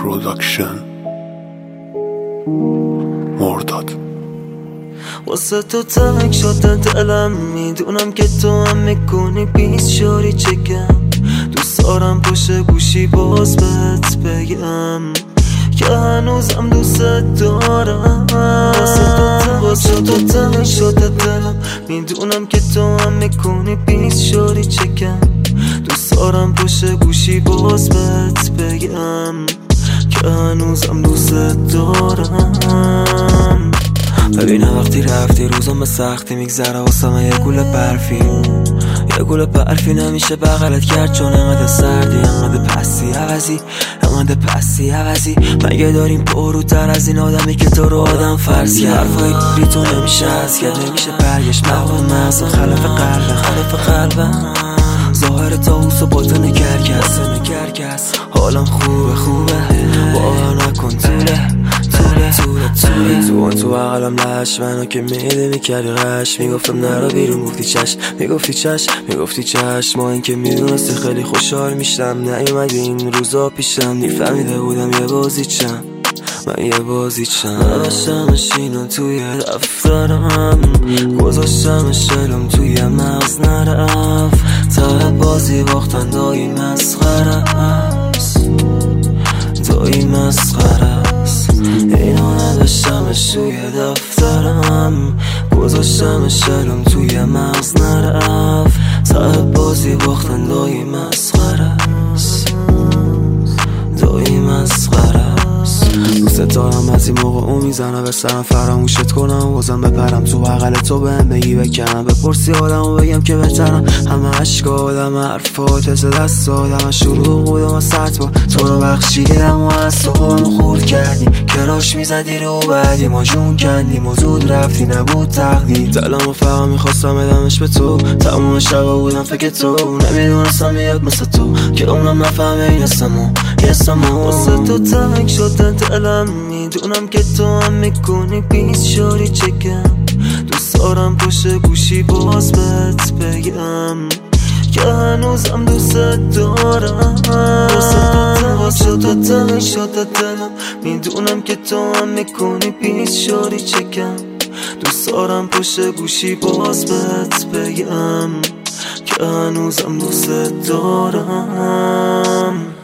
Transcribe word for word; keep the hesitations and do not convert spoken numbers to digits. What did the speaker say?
پروداکشن. مرداد. واسه تو تنگ شده دلم، میدونم که تو هم میکنی بیست شوری چکم. دوست دارم پشت گوشی باز بهت بگم که هنوزم دوست دارم. واسه تو تنگ شده دلم، میدونم که تو هم میکنی بیست شوری چکم. دوست دارم پشت گوشی باز بهت بگم که هنوزم دوست دارم. ببینم وقتی رفتی روزم به سختی میگذره واسم یه گوله برفی، یه گوله برفی نمیشه بغلت کرد چون انقدر سردی، انقدر پسی عوضی، انقدر پسی عوضی. مگه داریم پروتر از این آدمی که تو رو آدم فرض کرد؟ حرفای بی تو نمیشه از کرد، نمیشه برگشت مغم مغز خلف قلبه، خلف قلبم. ظاهر تاوس و باطن کرکس، کرکس حالم خوبه خوبه باور نکن طوله طوله طوله طوله. تو اون تو عقلم لش منو که میده میکردی غش، میگفتم نرو بیرون گفتی چش، میگفتی چش میگفتی چش. ما این که میدونستی خیلی خوشحال میشم، نیومدی این روزا پیشم، نیفهمیده بودم یه بازی چم، من یه بازی چم. نوشتمش اینو توی دفترم، گذاشتمش علم توی مغز نرفت. ته بازی باختن دایی مسخره است، دایی مسخره است. اینو نوشتمش توی دفترم، گذاشتمش علم توی مغز نرفت. ته بازی باختن دایی مسخره است، دایی مسخره است. دوست دارم از این موقع اون میزنه به سرم فراموشت کنم، بازم بپرم تو بغل تو بهم بگی بکنم، بپرسی آدم و بگم که بهترم. همه عشق آدم حرفات از دست آدم، شروع بودم از سطح با تو رو بخشیدم و از تو هم خورد کردی، کراش میزدی رو بعدی ما جون کندیم و زود رفتی نبود تقدیر. دلم و فقط میخواستم بدمش به تو، تمام شبا بودم فکر تو، نمیدونستم یک مثل تو که اونم نفهمه این اسمو اسمو. واسه تو تنگ شده دلم، میدونم که تو هم میکنی بیست شوری چکم. دوست دارم پشت گوشی باز بهت بگم که هنوزم دوست دارم. واسه تو تنگ شده دلم، میدونم که تو هم میکنی بیست شوری چکم. دوست دارم پشت گوشی باز بهت بگم که هنوزم دوست دارم.